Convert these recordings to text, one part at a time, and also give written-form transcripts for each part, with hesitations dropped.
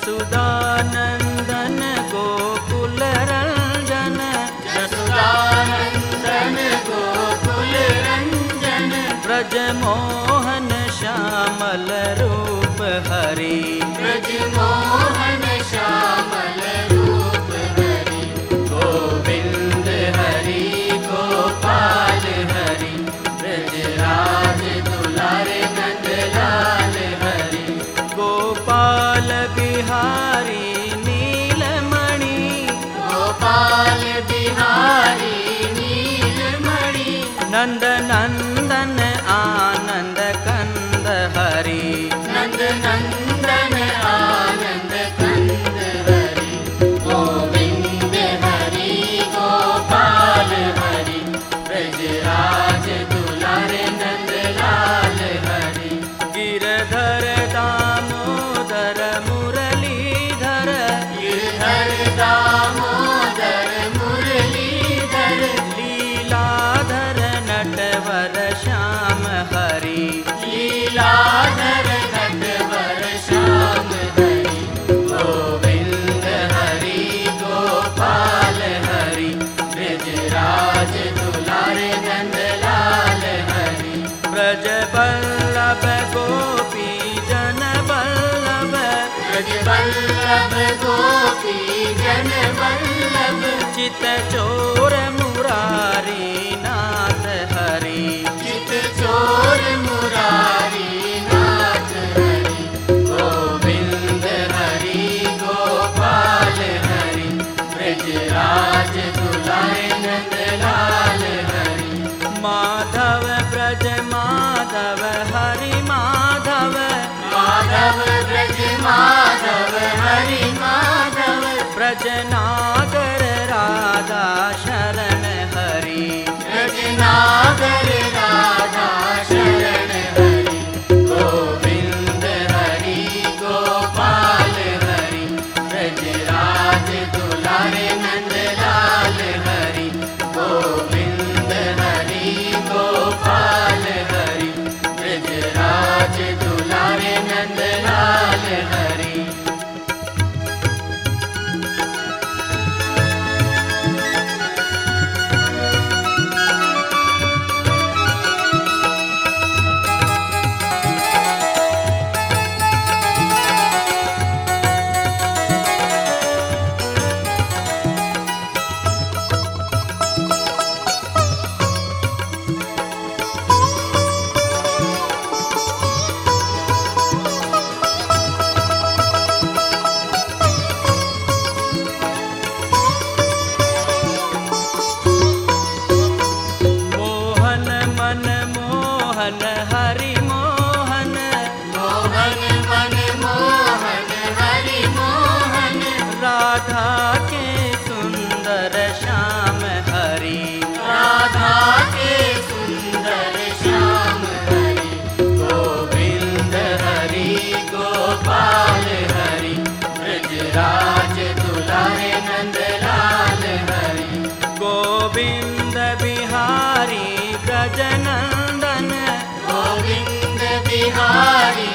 जसुदानंदन गोकुल रंजन, जसुदानंदन गोकुल रंजन, ब्रजमोहन श्यामल रूप हरि, ब्रजमोहन श्यामल रूप हरि। गोविंद हरि गोपाल हरि, ब्रजराज दुलारे नंदलाल हरि। गोपाल बिहारी नीलमणि, गोपाल बिहारी नीलमणि, नंद नंदन आनंद कंद हरि, नंद नंदन आनंद कंद हरि। गोविंद हरि गोपाल हरि, ब्रजराज दुलारे नंदलाल हरि। गिरधर दामोदर मुरलीधर, गिरधर दामोदर मुरलीधर, लीलाधर नटवर श्याम हरि, लीलाधर नटवर श्याम हरि। गोविंद हरि गोपाल हरि, ब्रजराज दुलारे नंदलाल हरि। ब्रज बल्लभ गोपी जन बल्लभ, ब्रज वल्लभ गोपी जन वल्लभ, चित चोर मुरारी नाथ हरि, चित चोर मुरारी नाथ हरि। गोविंद हरि गोपाल हरि, ब्रजराज दुलारे नंदलाल हरि। माधव ब्रज माधव हरि माधव, माधव ब्रज माधव हरि माधव, ब्रज नागर राधा शरण हरि, ब्रज नागर राधा शरण हरि। गोविंद हरि गोपाल हरि, ब्रजराज दुलारे नंदलाल हरि। गोविंद हरि गोपाल हरि, ब्रजराज दुलारे नंदलाल हरि। मोहन मन मोहन हरि मोहन, मोहन मन मोहन हरि मोहन, राधा के सुंदर श्याम हरि, राधा के सुंदर श्याम हरि। गोविंद हरि गोपाल हरि, ब्रजराज दुलारे नंदलाल हरि। गोविंद बिहारी ब्रजनंदन, गोविंद बिहारी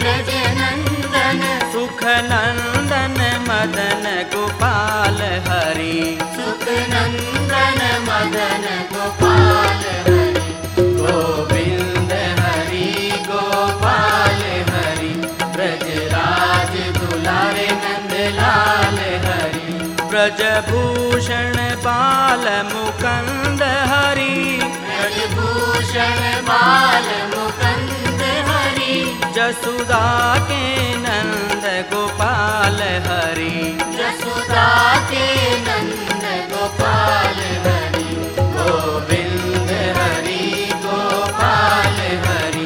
ब्रजनंदन, सुख नंदन मदन गोपाल हरि, सुख नंदन मदन गोपाल हरि। गोविंद हरि गोपाल हरि, ब्रजराज दुलारे नंदलाल हरि। ब्रजभूषण बाल मुकुंद हरि, ब्रजभूषण बाल मुकुंद हरि, जसुदा के नंद गोपाल हरि, जसुदा के नंद गोपाल हरि। गोविंद हरि गोपाल हरि,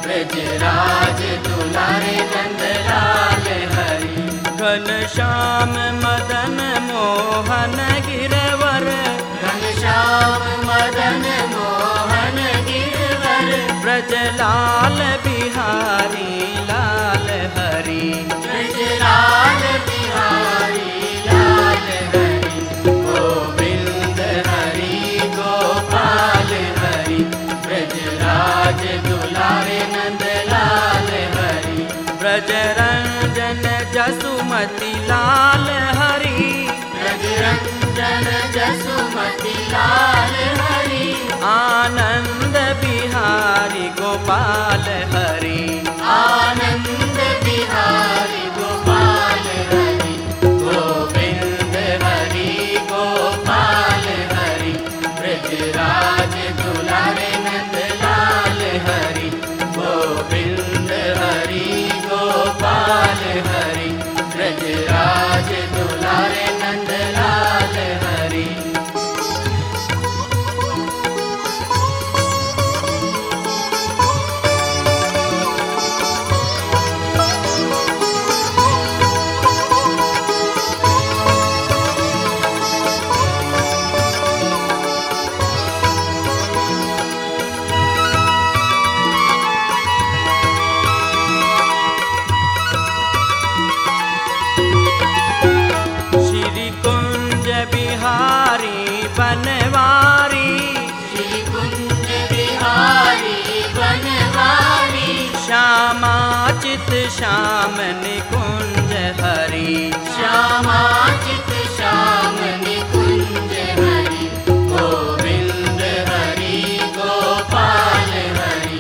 ब्रजराज दुलारे नंदलाल हरि। घनश्याम मदन मोहन गिरवर, घनश्याम मदन मोहन गिरवर, ब्रजलाल बिहारी लाल हरि, ब्रजलाल बिहारी लाल हरि। गोविंद हरि गोपाल हरि, ब्रजराज दुलारे नंदलाल हरि। ब्रज रंजन जसुमति जसुमती लाल हरि, ब्रजरंजन जसुमती लाल हरि, आनंद बिहारी गोपाल हरि, आनंद बिहारी गोपाल हरि, गोविंद हरि गोपाल हरि, ब्रजराज दुलारे नंद लाल हरि, गोविंद हरि गोपाल हरि, ब्रजराज दुलारे नंद लाल हरि। श्री कुंज बिहारी बनवारी, श्री कुंज बिहारी बनवारी, श्यामाचित श्याम निकुंज हरि, श्यामाचित श्याम निकुंज हरि, गोविंद हरि गोपाल हरि,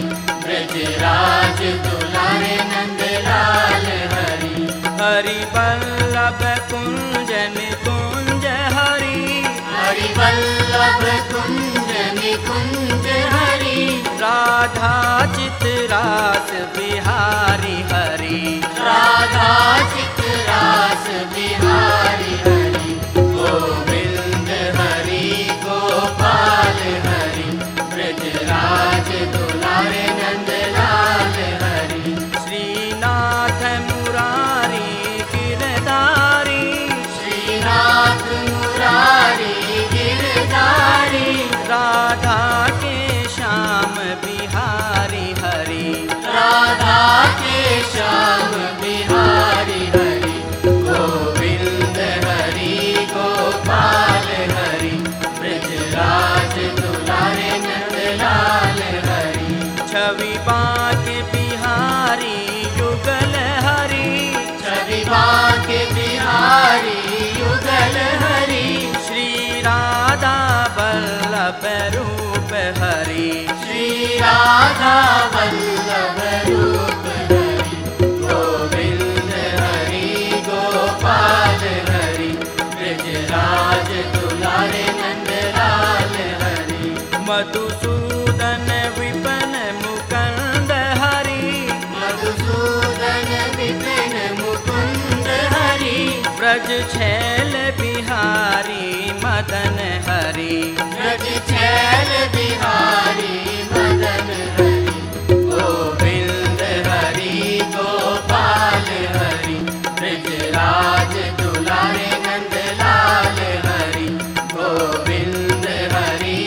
ब्रजराज दुलारे नंद लाल हरि, हरि वल्लभ कुंज निकुंज हरि, हरि वल्लभ कुंज निकुंज हरि, राधा चितरास बिहारी हरि, राधा चितरास बिहारी हरि, गोविंद हरि गोपाल हरि, ब्रजराज दुलारे नंद लाल हरि, श्रीनाथ मुरारी गिरधारी, श्रीनाथ मुरारी गिरधारी, राधा के श्याम बिहारी हरि, राधा के श्याम बिहारी हरि, गोविंद हरि गोपाल हरि, ब्रजराज दुलारे नंद लाल हरि, छवि बाके बिहारी युगल हरि, छवि बाके बिहारी युगल हरि, श्री राधा वल्लभ रूप हरि, श्री राधा वल्लभ रूप हरि, गोविंद हरि गोपाल हरि, ब्रजराज दुलारे नंद लाल हरि, मधुसूदन विपन मुकुंद हरि, मधुसूदन विपिन मुकुंद हरि, ब्रज छैल बिहारी मदन हरि, ब्रज छैल बिहारी मदन हरि, गोविंद हरि गोपाल हरि, ब्रजराज दुलारे नंद लाल हरि, गोविंद हरि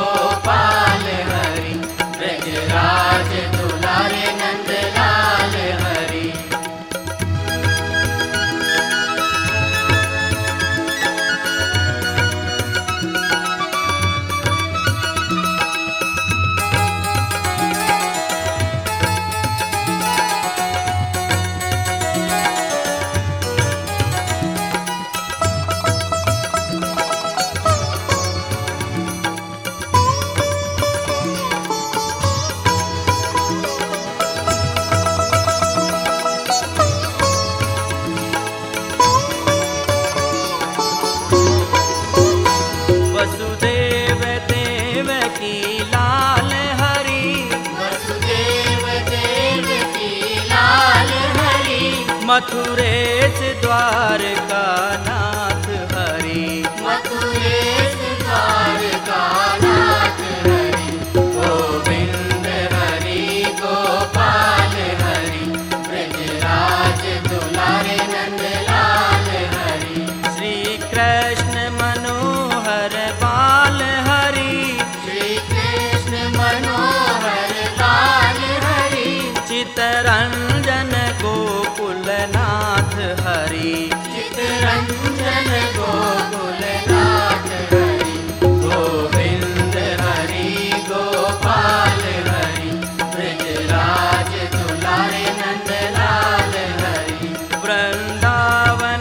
गोपाल हरि, ब्रजराज दुलारे नंद लाल हरि। वसुदेव देव की लाल हरि, वसुदेव देव की लाल हरि, मथुरेश द्वारका नाथ हरि, मथुरेश द्वारका नाथ हरि, गोविंद हरि गोपाल हरि, ब्रजराज दुलारे नंद लाल हरि, श्री कृष्ण मनोहर बाल हरि, श्री कृष्ण मनोहर लाल हरि, चितरंजन गोकुल नाथ हरि, चितरंजन गोकुल नाथ हरि, गोविंद हरि गोपाल हरि, ब्रजराज दुलारे नंद लाल हरि, वृंदावन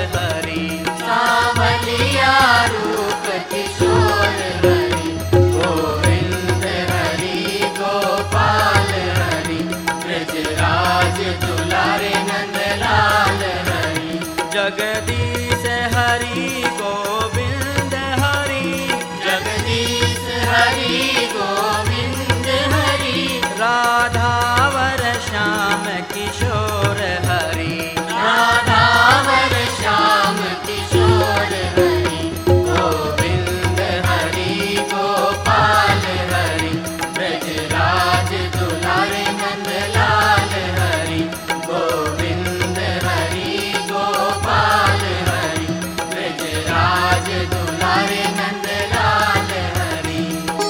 हरि। सांवलिया रूप किशोर हरि, गोविंद हरि गोपाल हरि, ब्रजराज दुलारे नंदलाल हरि। जगदीश हरि गोविंद हरि, जगदीश हरि गोविंद हरि, राधावर श्याम किशोर हरि। राधावर श्याम किशोर हरि, गोविंद हरि गोपाल हरि, ब्रजराज दुलारे नंदलाल हरि। गोविंद हरि गोपाल हरि, ब्रजराज दुलारे नंदलाल हरि।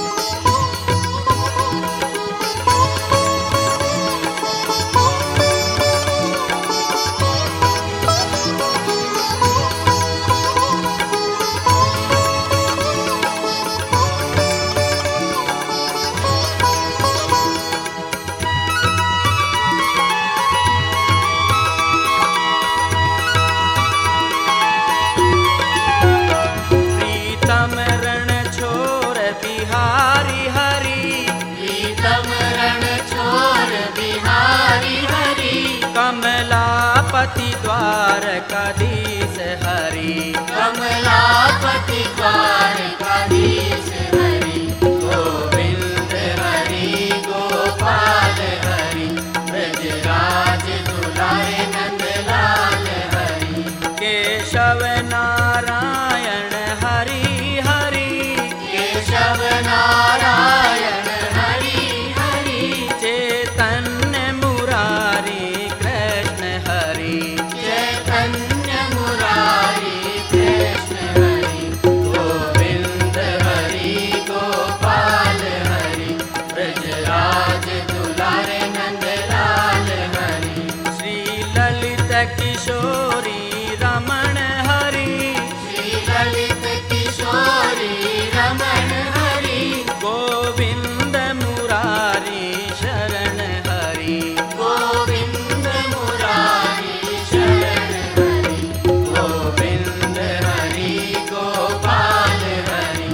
प्रीतम रण छोर बिहारी हरि, प्रीतम रण छोर बिहारी हरि, कमलापति द्वारकाधीश हरि। कमलापति द्वारकाधीश हरि, गोविंद हरि गोपाल हरि, ब्रजराज दुलारे नंदलाल हरि। केशव नारायण हरि हरि, केशव नारायण हरि हरि, चैतन्य मुरारी कृष्ण हरि। चैतन्य मुरारी कृष्ण हरि, गोविंद हरि गोपाल हरि, ब्रजराज दुलारे नंदलाल हरि। श्री ललित किशोरी रमण हरि, श्री ललित किशोरी रमण हरि, गोविंद मुरारी शरण हरि। गोविंद मुरारी शरण हरि, गोविंद हरि गोपाल हरि,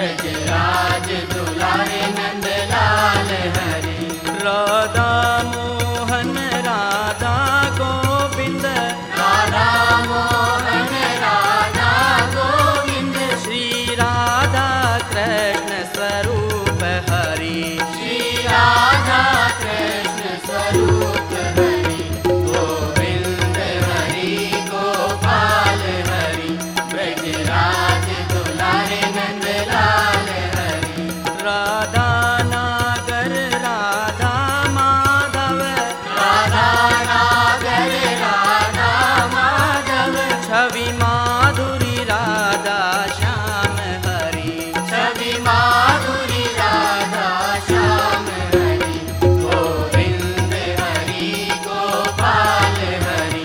ब्रजराज दुलारे नंदलाल हरि। राधा मोहन राधा गोविंद, राधा मोहन राधा गोविंद, श्री राधा कृष्ण स्वरूप हरि। श्री राधा कृष्ण स्वरूप हरि, गोविंद हरि गोपाल हरि, ब्रजराज दुलारे नंदलाल हरि। राधा नागर राधा माधव, राधा नागर राधा माधव, छवि माधुरी राधा श्याम हरि। छवि माधुरी राधा श्याम हरि, गोविंद हरि गोपाल हरि,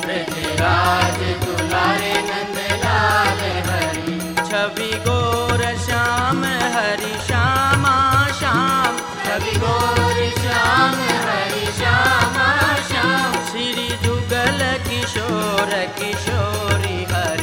ब्रजराज दुलारे नंदलाल हरि। छवि गौर श्याम हरि श्यामा श्याम, छवि गौर श्याम हरि श्यामा श्याम, श्री जुगल किशोर किशोरी हरि।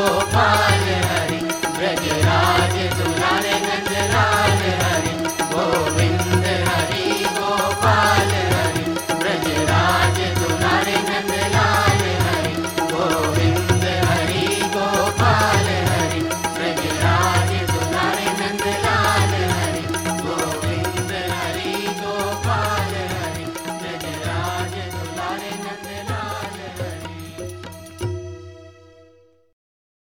गोपाल